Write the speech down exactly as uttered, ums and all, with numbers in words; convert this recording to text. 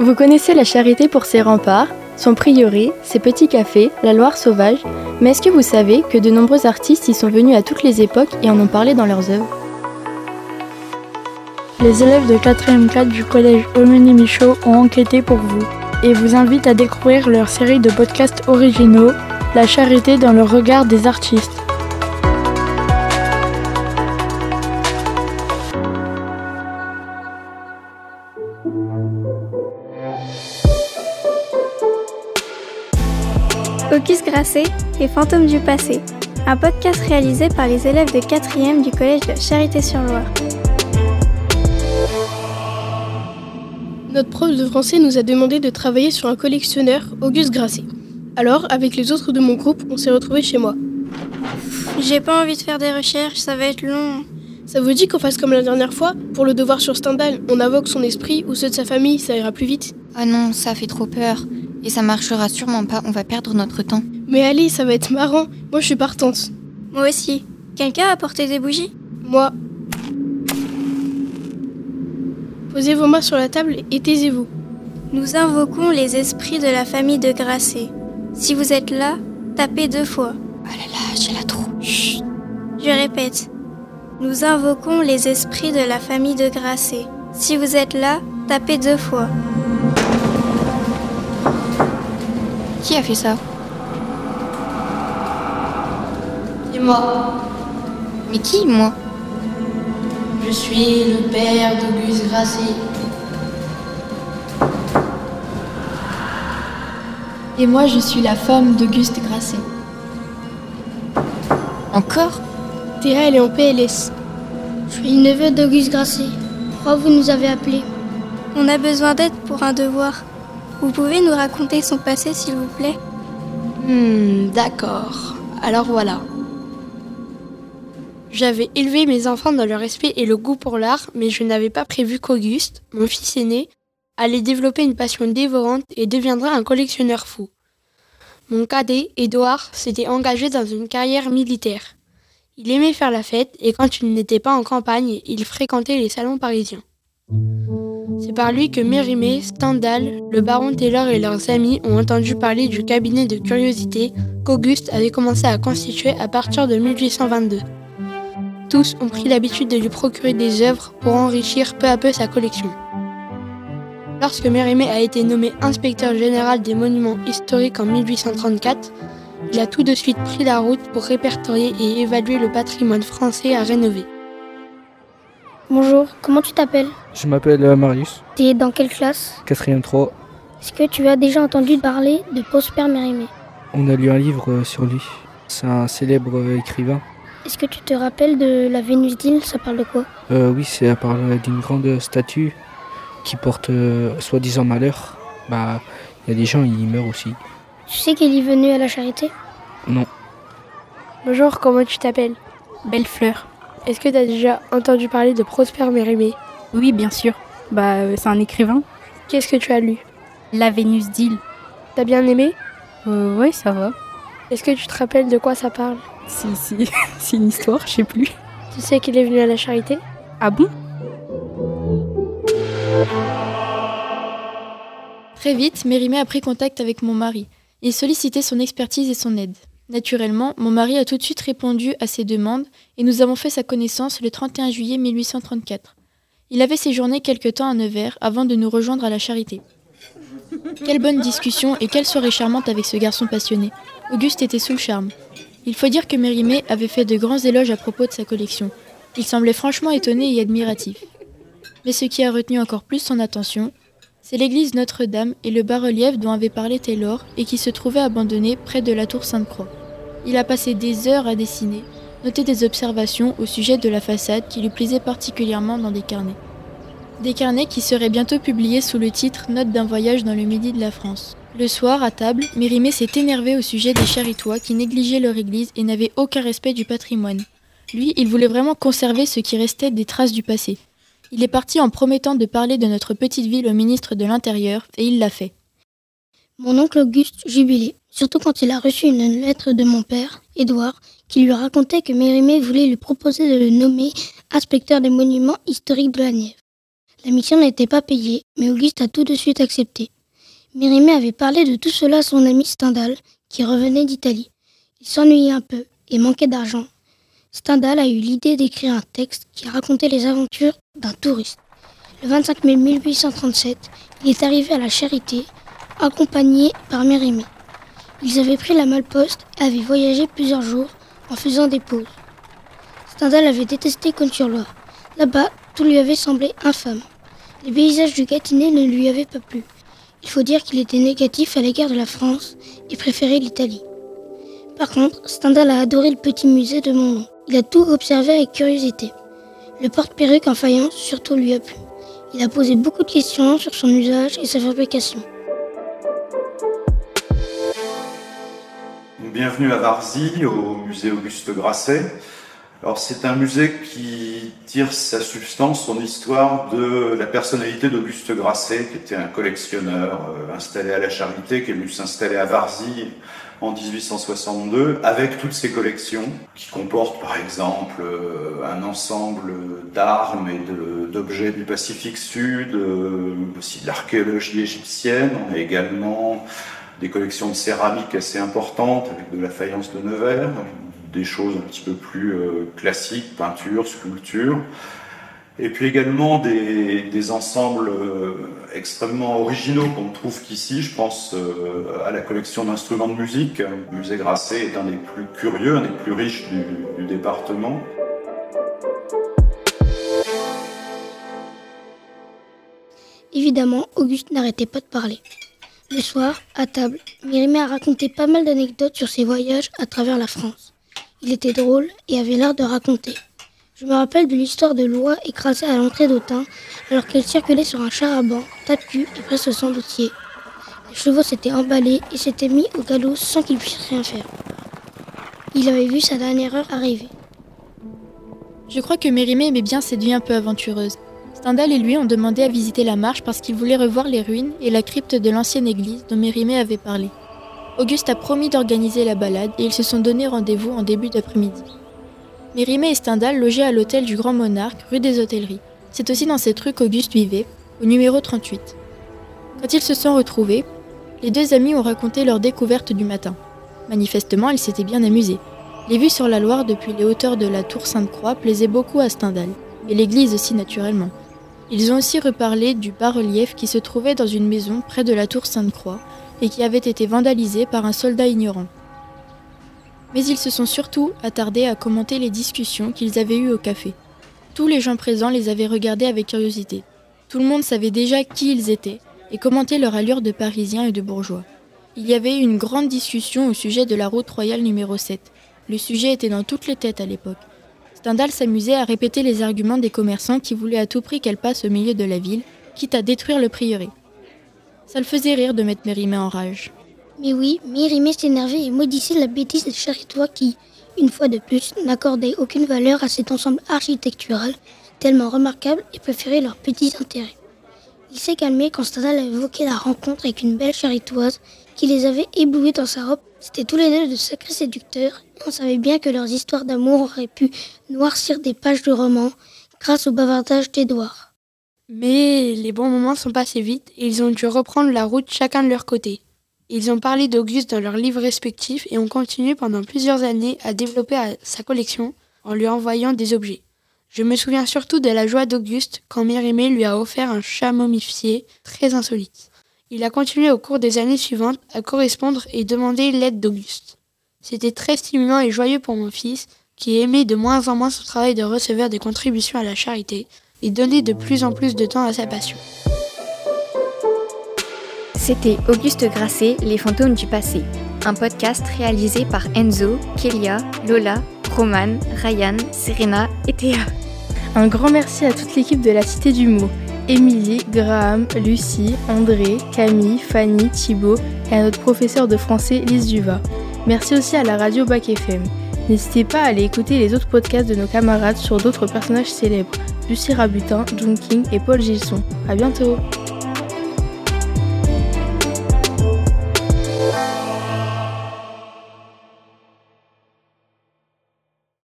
Vous connaissez la Charité pour ses remparts, son prieuré, ses petits cafés, la Loire sauvage, mais est-ce que vous savez que de nombreux artistes y sont venus à toutes les époques et en ont parlé dans leurs œuvres ? Les élèves de quatrième quatre du collège Omeny-Michaud ont enquêté pour vous et vous invitent à découvrir leur série de podcasts originaux, La Charité dans le regard des artistes. Auguste Grasset et Fantômes du passé, un podcast réalisé par les élèves de quatrième du collège de Charité-sur-Loire. Notre prof de français nous a demandé de travailler sur un collectionneur, Auguste Grasset. Alors, avec les autres de mon groupe, on s'est retrouvés chez moi. J'ai pas envie de faire des recherches, ça va être long. Ça vous dit qu'on fasse comme la dernière fois ? Pour le devoir sur Stendhal, on invoque son esprit ou ceux de sa famille, ça ira plus vite. Ah non, ça fait trop peur. Et ça marchera sûrement pas, on va perdre notre temps. Mais allez, ça va être marrant. Moi, je suis partante. Moi aussi. Quelqu'un a apporté des bougies ? Moi. Posez vos mains sur la table et taisez-vous. Nous invoquons les esprits de la famille de Grasset. Si vous êtes là, tapez deux fois. Ah là là, j'ai la trouille. Chut. Je répète. Nous invoquons les esprits de la famille de Grasset. Si vous êtes là, tapez deux fois. Qui a fait ça ? C'est moi. Mais qui, moi ? Je suis le père d'Auguste Grasset. Et moi, je suis la femme d'Auguste Grasset. Encore ? Théa, elle est en P L S. Je suis le neveu d'Auguste Grasset. Pourquoi vous nous avez appelés ? On a besoin d'aide pour un devoir. Vous pouvez nous raconter son passé, s'il vous plaît ? Hmm, d'accord. Alors voilà. J'avais élevé mes enfants dans le respect et le goût pour l'art, mais je n'avais pas prévu qu'Auguste, mon fils aîné, allait développer une passion dévorante et deviendrait un collectionneur fou. Mon cadet, Édouard, s'était engagé dans une carrière militaire. Il aimait faire la fête et quand il n'était pas en campagne, il fréquentait les salons parisiens. C'est par lui que Mérimée, Stendhal, le baron Taylor et leurs amis ont entendu parler du cabinet de curiosité qu'Auguste avait commencé à constituer à partir de mille huit cent vingt-deux. Tous ont pris l'habitude de lui procurer des œuvres pour enrichir peu à peu sa collection. Lorsque Mérimée a été nommé inspecteur général des monuments historiques en mille huit cent trente-quatre, il a tout de suite pris la route pour répertorier et évaluer le patrimoine français à rénover. Bonjour, comment tu t'appelles ? Je m'appelle euh, Marius. T'es dans quelle classe ? quatrième trois. Est-ce que tu as déjà entendu parler de Prosper Mérimée ? On a lu un livre euh, sur lui. C'est un célèbre euh, écrivain. Est-ce que tu te rappelles de la Vénus d'Île ? Ça parle de quoi ? euh, Oui, c'est à parle d'une grande statue qui porte euh, soi-disant malheur. Bah, il y a des gens, ils meurent aussi. Tu sais qu'il est venu à la Charité ? Non. Bonjour, comment tu t'appelles ? Bellefleur. Est-ce que tu as déjà entendu parler de Prosper Mérimée ? Oui, bien sûr. Bah, euh, c'est un écrivain. Qu'est-ce que tu as lu ? La Vénus d'Île. T'as bien aimé ? Euh, ouais, ça va. Est-ce que tu te rappelles de quoi ça parle ? Si, si, c'est une histoire, je sais plus. Tu sais qu'il est venu à la Charité ? Ah bon ? Très vite, Mérimée a pris contact avec mon mari. Il sollicitait son expertise et son aide. Naturellement, mon mari a tout de suite répondu à ses demandes et nous avons fait sa connaissance le trente et un juillet mille huit cent trente-quatre. Il avait séjourné quelque temps à Nevers avant de nous rejoindre à la Charité. Quelle bonne discussion et quelle soirée charmante avec ce garçon passionné. Auguste était sous le charme. Il faut dire que Mérimée avait fait de grands éloges à propos de sa collection. Il semblait franchement étonné et admiratif. Mais ce qui a retenu encore plus son attention, c'est l'église Notre-Dame et le bas-relief dont avait parlé Taylor et qui se trouvait abandonné près de la tour Sainte-Croix. Il a passé des heures à dessiner, noter des observations au sujet de la façade qui lui plaisait particulièrement dans des carnets. Des carnets qui seraient bientôt publiés sous le titre « Note d'un voyage dans le midi de la France ». Le soir, à table, Mérimée s'est énervé au sujet des Charitois qui négligeaient leur église et n'avaient aucun respect du patrimoine. Lui, il voulait vraiment conserver ce qui restait des traces du passé. Il est parti en promettant de parler de notre petite ville au ministre de l'Intérieur, et il l'a fait. Mon oncle Auguste jubilait, surtout quand il a reçu une lettre de mon père, Édouard, qui lui racontait que Mérimée voulait lui proposer de le nommer inspecteur des monuments historiques de la Nièvre. La mission n'était pas payée, mais Auguste a tout de suite accepté. Mérimée avait parlé de tout cela à son ami Stendhal, qui revenait d'Italie. Il s'ennuyait un peu et manquait d'argent. Stendhal a eu l'idée d'écrire un texte qui racontait les aventures d'un touriste. Le vingt-cinq mai mille huit cent trente-sept, il est arrivé à la Charité, accompagné par Mérimée. Ils avaient pris la malle-poste et avaient voyagé plusieurs jours en faisant des pauses. Stendhal avait détesté Cosne-sur-Loire. Là-bas, tout lui avait semblé infâme. Les paysages du Gâtinais ne lui avaient pas plu. Il faut dire qu'il était négatif à l'égard de la France et préférait l'Italie. Par contre, Stendhal a adoré le petit musée de Montlon. Il a tout observé avec curiosité. Le porte-perruque en faïence surtout lui a plu. Il a posé beaucoup de questions sur son usage et sa fabrication. Bienvenue à Varzy, au musée Auguste Grasset. Alors, c'est un musée qui tire sa substance, son histoire de la personnalité d'Auguste Grasset, qui était un collectionneur euh, installé à la Charité, qui est venu s'installer à Varzy en dix-huit cent soixante-deux, avec toutes ses collections, qui comportent par exemple euh, un ensemble d'armes et de, d'objets du Pacifique Sud, euh, aussi de l'archéologie égyptienne. On a également des collections de céramique assez importantes, avec de la faïence de Nevers, des choses un petit peu plus euh, classiques, peinture, sculpture, et puis également des, des ensembles euh, extrêmement originaux qu'on ne trouve qu'ici. Je pense euh, à la collection d'instruments de musique. Le musée Grasset est un des plus curieux, un des plus riches du, du département. Évidemment, Auguste n'arrêtait pas de parler. Le soir, à table, Mérimée a raconté pas mal d'anecdotes sur ses voyages à travers la France. Il était drôle et avait l'air de raconter. Je me rappelle de l'histoire de Loi écrasée à l'entrée d'Autun alors qu'elle circulait sur un char à banc, tape-cul et presque sans doutier. Les chevaux s'étaient emballés et s'étaient mis au galop sans qu'ils puissent rien faire. Il avait vu sa dernière heure arriver. Je crois que Mérimée aimait bien cette vie un peu aventureuse. Stendhal et lui ont demandé à visiter la marche parce qu'ils voulaient revoir les ruines et la crypte de l'ancienne église dont Mérimée avait parlé. Auguste a promis d'organiser la balade et ils se sont donné rendez-vous en début d'après-midi. Mérimée et Stendhal logeaient à l'hôtel du Grand Monarque, rue des Hôtelleries. C'est aussi dans cette rue qu'Auguste vivait, au numéro trente-huit. Quand ils se sont retrouvés, les deux amis ont raconté leur découverte du matin. Manifestement, ils s'étaient bien amusés. Les vues sur la Loire depuis les hauteurs de la tour Sainte-Croix plaisaient beaucoup à Stendhal, et l'église aussi naturellement. Ils ont aussi reparlé du bas-relief qui se trouvait dans une maison près de la tour Sainte-Croix, et qui avait été vandalisé par un soldat ignorant. Mais ils se sont surtout attardés à commenter les discussions qu'ils avaient eues au café. Tous les gens présents les avaient regardés avec curiosité. Tout le monde savait déjà qui ils étaient et commentait leur allure de Parisiens et de bourgeois. Il y avait eu une grande discussion au sujet de la route royale numéro sept. Le sujet était dans toutes les têtes à l'époque. Stendhal s'amusait à répéter les arguments des commerçants qui voulaient à tout prix qu'elle passe au milieu de la ville, quitte à détruire le prieuré. Ça le faisait rire de mettre Mérimée en rage. Mais oui, Mérimée s'énervait et maudissait la bêtise des Charitois qui, une fois de plus, n'accordaient aucune valeur à cet ensemble architectural tellement remarquable et préféraient leurs petits intérêts. Il s'est calmé quand Stendhal a évoqué la rencontre avec une belle Charitoise qui les avait éblouis dans sa robe. C'était tous les deux de sacrés séducteurs et on savait bien que leurs histoires d'amour auraient pu noircir des pages de romans grâce au bavardage d'Édouard. Mais les bons moments sont passés vite et ils ont dû reprendre la route chacun de leur côté. Ils ont parlé d'Auguste dans leurs livres respectifs et ont continué pendant plusieurs années à développer sa collection en lui envoyant des objets. Je me souviens surtout de la joie d'Auguste quand Mérimée lui a offert un chat momifié très insolite. Il a continué au cours des années suivantes à correspondre et demander l'aide d'Auguste. C'était très stimulant et joyeux pour mon fils qui aimait de moins en moins son travail de receveur des contributions à la charité et donnait de plus en plus de temps à sa passion. C'était Auguste Grasset, Les fantômes du passé, un podcast réalisé par Enzo, Kélia, Lola, Roman, Ryan, Serena et Théa. Un grand merci à toute l'équipe de la Cité du Mot, Émilie, Graham, Lucie, André, Camille, Fanny, Thibaut et à notre professeur de français Lise Duva. Merci aussi à la radio Bac F M. N'hésitez pas à aller écouter les autres podcasts de nos camarades sur d'autres personnages célèbres, Lucie Rabutin, Junking et Paul Gilson. À bientôt!